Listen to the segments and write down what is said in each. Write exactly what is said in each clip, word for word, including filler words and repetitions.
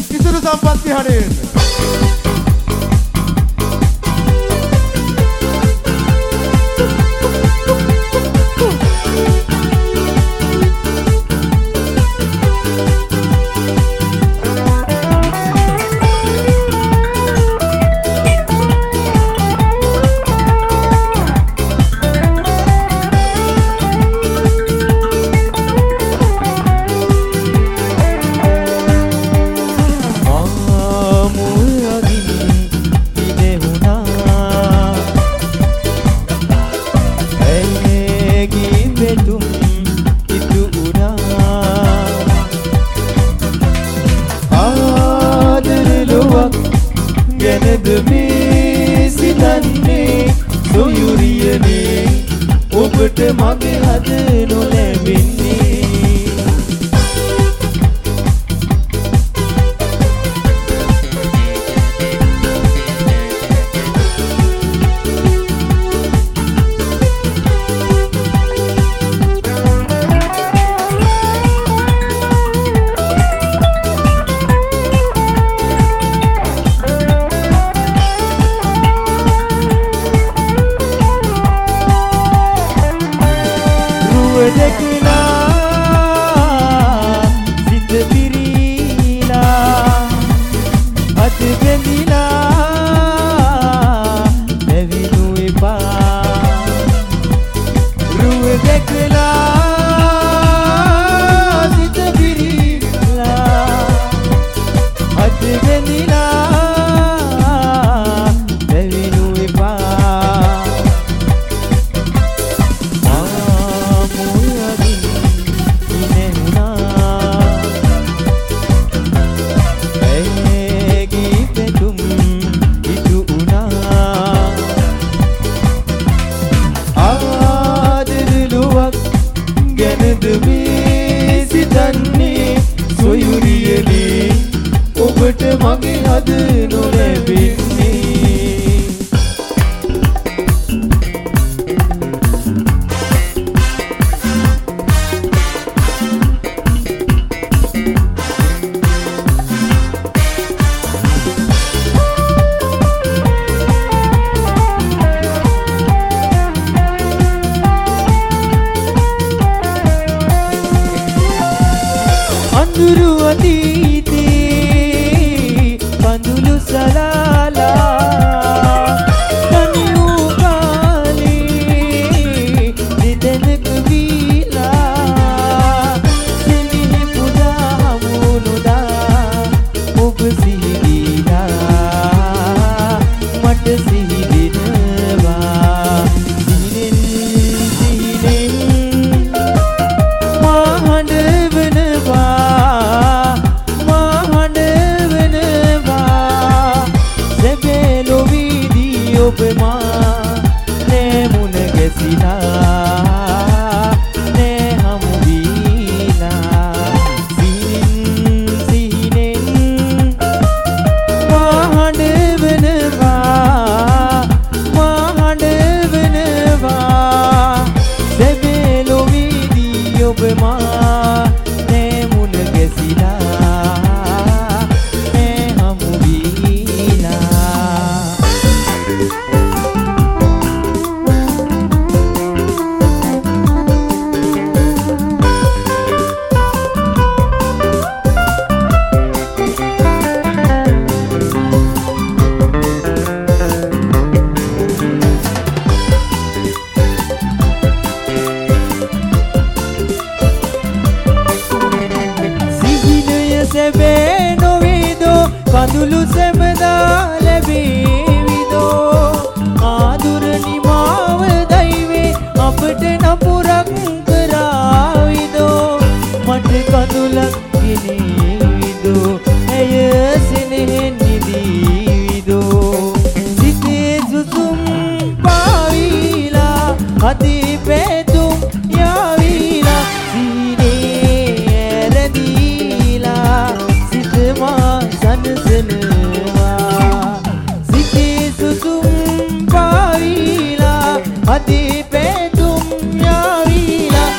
ඉතුරු සම්පත් විහාරය වෙන්න.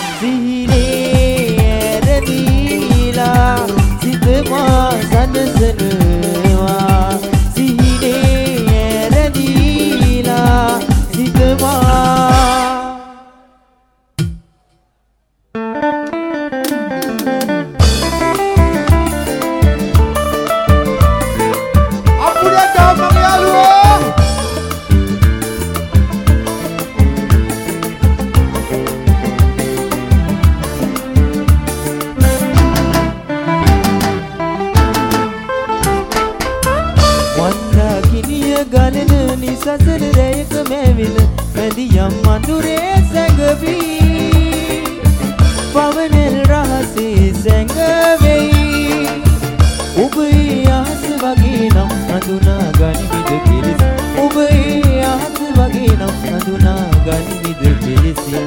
Size හදනවා සිහිනේ ඇරදීලා සිතවා ගලන නිසසර රැයක මැවිල මැදියම් මඳුරේ සැඟවී පවනෙල් රහසේ සැඟවෙයි ඔබ ආස වගේ නම් හඳුනා ගනිමිද කෙලෙස ඔබ ආස වගේ නම් හඳුනා ගනිමිද කෙලෙසින්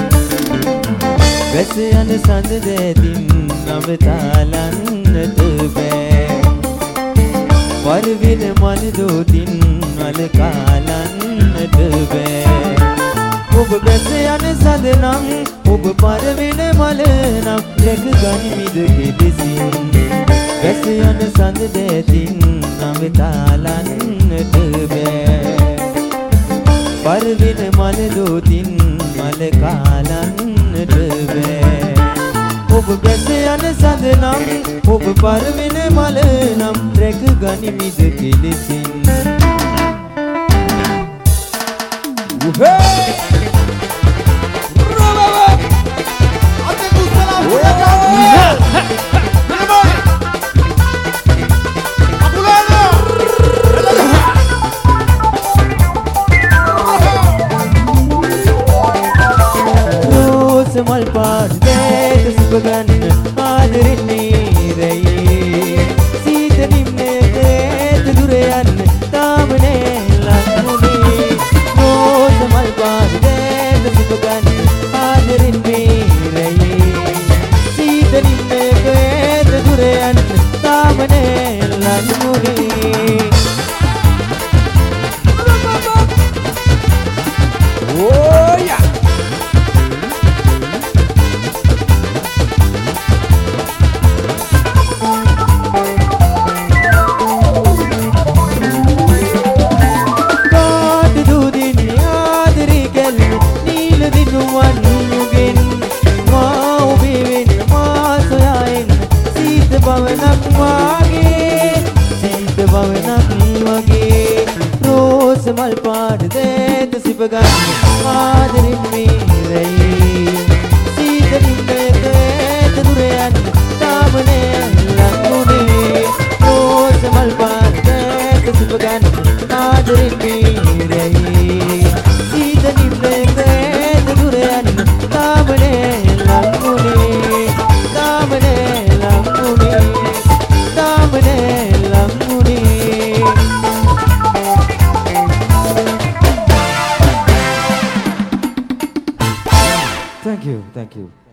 වැස යන සඳ දැතින් නවතාලන්නට බෑ වරවින මන දෝතින් මල කාලන්නට බෑ ඔබ බැස යන සඳ නම් ඔබ පරවෙන මල නම් දැක ගනිමිද කෙලෙසින් බැස යන සඳ දැතින් නවතාලන්නට බෑ පරවෙන මන දෝතින් මල කාලන්නට බෑ ඔබ බැස යන සඳ නම් ඔබ පරවෙන මල නම් රැක ගනිමිද කෙලෙසින් මල් පාට දේත සුබ ගන්න ආදරෙන්නේ රැයි සීතනින් මේකේත දුර යන්න තාම නෑ ලක්මුනේ රෝස මල් පාට දේත සුබ ගන්න ආදරෙන්නේ රැයි සීතනින් මේකේත දුර යන්න තාම නෑ ලක්මුනේ oh yeah භවනක් වාගේ සීත භවනක් වගේ රෝස මල් පාට දේත සිප ගන්න ආදරෙන් මේ රැයි සීතලින් මේකේත දුර යන්න තාම නෑ ලක්ුනේ රෝස මල් පාට දේත සිප ගන්න ආදරෙන් මේ රැයි සීතලින් මේකේත දුර යන්න තාම නෑ ලක්ුනේ තාම නෑ Thank you, thank you.